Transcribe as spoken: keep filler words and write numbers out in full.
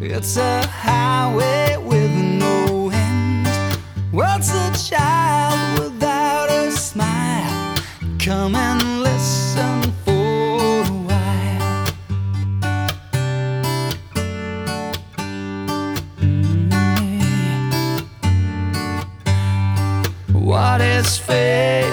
It's a highway with no end. What's a child without a smile? Come and listen for a while. Mm-hmm. What is fair?